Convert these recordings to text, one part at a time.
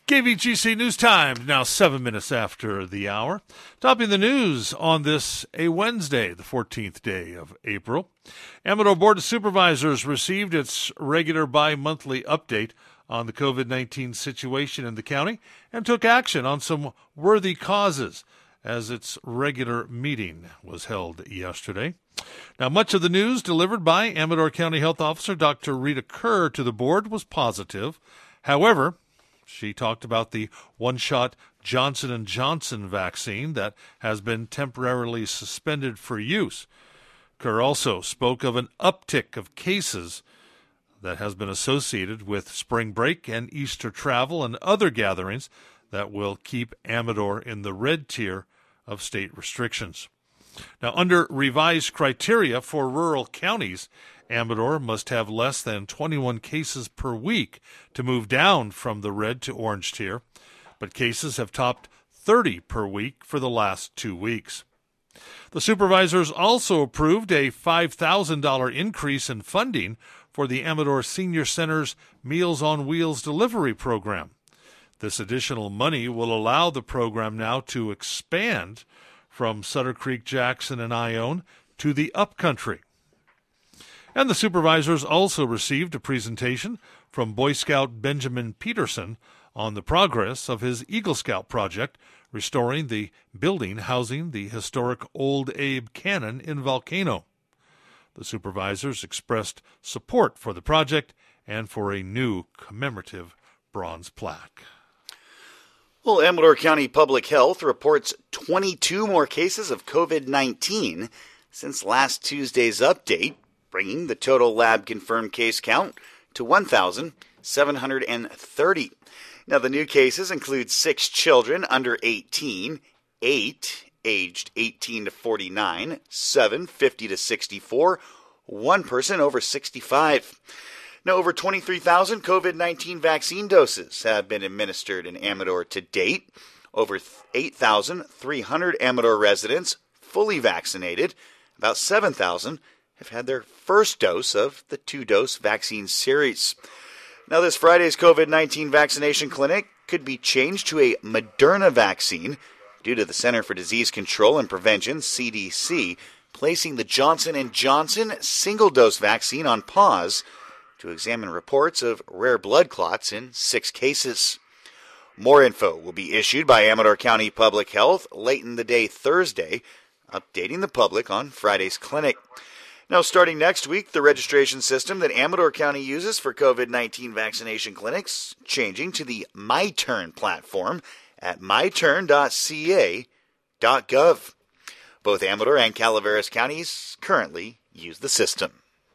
KVGC News Time, now 7 minutes after the hour. Topping the news on this, a Wednesday, the 14th day of April. Amador Board of Supervisors received its regular bi-monthly update on the COVID-19 situation in the county and took action on some worthy causes as its regular meeting was held yesterday. Now, much of the news delivered by Amador County Health Officer Dr. Rita Kerr to the board was positive. However, she talked about the one-shot Johnson & Johnson vaccine that has been temporarily suspended for use. Kerr also spoke of an uptick of cases that has been associated with spring break and Easter travel and other gatherings that will keep Amador in the red tier of state restrictions. Now, under revised criteria for rural counties, Amador must have less than 21 cases per week to move down from the red to orange tier, but cases have topped 30 per week for the last 2 weeks. The supervisors also approved a $5,000 increase in funding for the Amador Senior Center's Meals on Wheels delivery program. This additional money will allow the program now to expand from Sutter Creek, Jackson, and Ione to the Upcountry. And the supervisors also received a presentation from Boy Scout Benjamin Peterson on the progress of his Eagle Scout project, restoring the building housing the historic Old Abe Cannon in Volcano. The supervisors expressed support for the project and for a new commemorative bronze plaque. Well, Amador County Public Health reports 22 more cases of COVID-19 since last Tuesday's update, bringing the total lab-confirmed case count to 1,730. Now, the new cases include 6 children under 18, 8 aged 18 to 49, 7 50 to 64, 1 person over 65. Now, over 23,000 COVID-19 vaccine doses have been administered in Amador to date. Over 8,300 Amador residents fully vaccinated. About 7,000 have had their first dose of the 2-dose vaccine series. Now, this Friday's COVID-19 vaccination clinic could be changed to a Moderna vaccine due to the Center for Disease Control and Prevention, CDC, placing the Johnson & Johnson single-dose vaccine on pause to examine reports of rare blood clots in 6 cases. More info will be issued by Amador County Public Health late in the day Thursday, updating the public on Friday's clinic. Now, starting next week, the registration system that Amador County uses for COVID-19 vaccination clinics changing to the MyTurn platform at myturn.ca.gov. Both Amador and Calaveras counties currently use the system.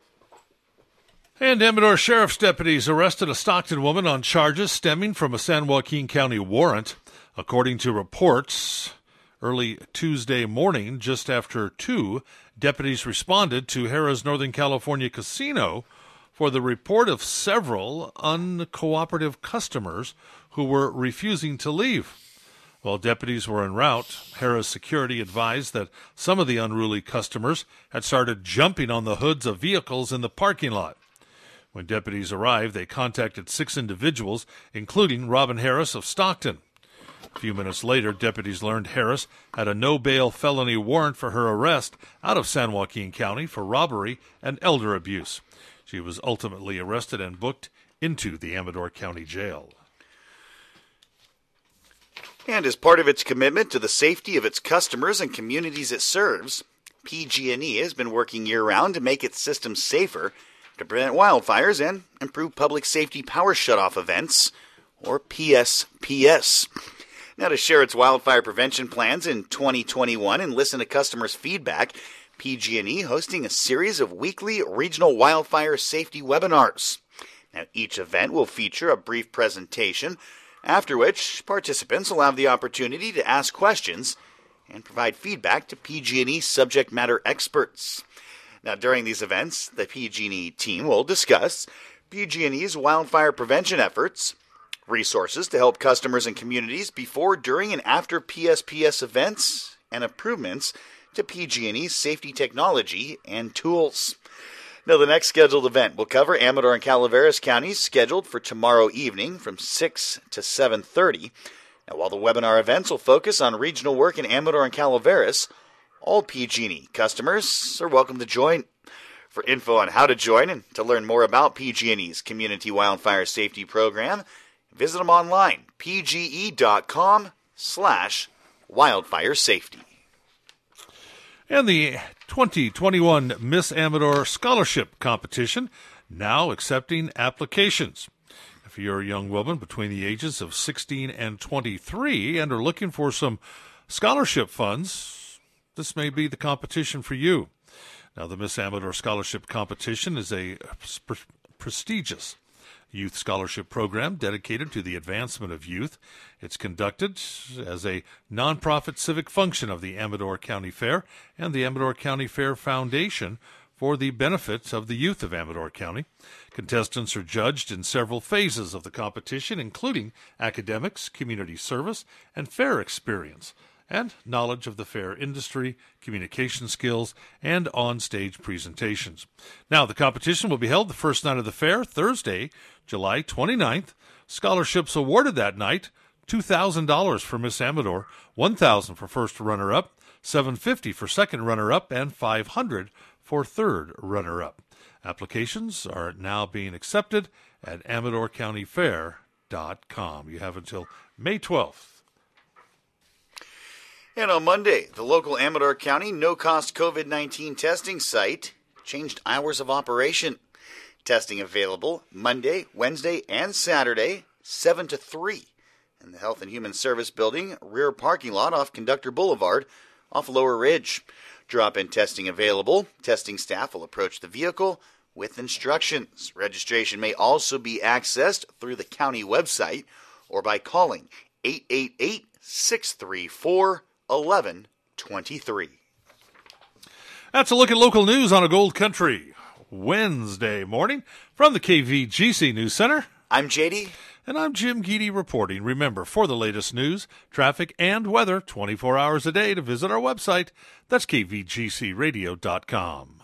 And Amador Sheriff's deputies arrested a Stockton woman on charges stemming from a San Joaquin County warrant. According to reports, early Tuesday morning, just after 2, deputies responded to Harrah's Northern California Casino for the report of several uncooperative customers who were refusing to leave. While deputies were en route, Harrah's security advised that some of the unruly customers had started jumping on the hoods of vehicles in the parking lot. When deputies arrived, they contacted 6 individuals, including Robin Harris of Stockton. A few minutes later, deputies learned Harris had a no-bail felony warrant for her arrest out of San Joaquin County for robbery and elder abuse. She was ultimately arrested and booked into the Amador County Jail. And as part of its commitment to the safety of its customers and communities it serves, PG&E has been working year-round to make its system safer to prevent wildfires and improve public safety power shutoff events, or PSPS. Now, to share its wildfire prevention plans in 2021 and listen to customers' feedback, PG&E hosting a series of weekly regional wildfire safety webinars. Now, each event will feature a brief presentation, after which participants will have the opportunity to ask questions and provide feedback to PG&E subject matter experts. Now, during these events, the PG&E team will discuss PG&E's wildfire prevention efforts, resources to help customers and communities before, during, and after PSPS events, and improvements to PG&E's safety technology and tools. Now, the next scheduled event will cover Amador and Calaveras counties, scheduled for tomorrow evening from 6 to 7:30. Now, while the webinar events will focus on regional work in Amador and Calaveras, all PG&E customers are welcome to join. For info on how to join and to learn more about PG&E's Community Wildfire Safety Program, visit them online, pge.com/wildfire safety. And the 2021 Miss Amador Scholarship Competition now accepting applications. If you're a young woman between the ages of 16 and 23 and are looking for some scholarship funds, this may be the competition for you. Now, the Miss Amador Scholarship Competition is a prestigious youth scholarship program dedicated to the advancement of youth. It's conducted as a nonprofit civic function of the Amador County Fair and the Amador County Fair Foundation for the benefit of the youth of Amador County. Contestants are judged in several phases of the competition, including academics, community service, and fair experience, and knowledge of the fair industry, communication skills, and on-stage presentations. Now, the competition will be held the first night of the fair, Thursday, July 29th. Scholarships awarded that night, $2,000 for Miss Amador, $1,000 for first runner-up, $750 for second runner-up, and $500 for third runner-up. Applications are now being accepted at AmadorCountyFair.com. You have until May 12th. And on Monday, the local Amador County no-cost COVID-19 testing site changed hours of operation. Testing available Monday, Wednesday, and Saturday, 7 to 3, in the Health and Human Service Building, rear parking lot off Conductor Boulevard, off Lower Ridge. Drop-in testing available. Testing staff will approach the vehicle with instructions. Registration may also be accessed through the county website or by calling 888-634-1123. That's a look at local news on a Gold Country Wednesday morning from the KVGC News Center. I'm JD. And I'm Jim Geedy reporting. Remember, for the latest news, traffic, and weather 24 hours a day to visit our website. That's kvgcradio.com.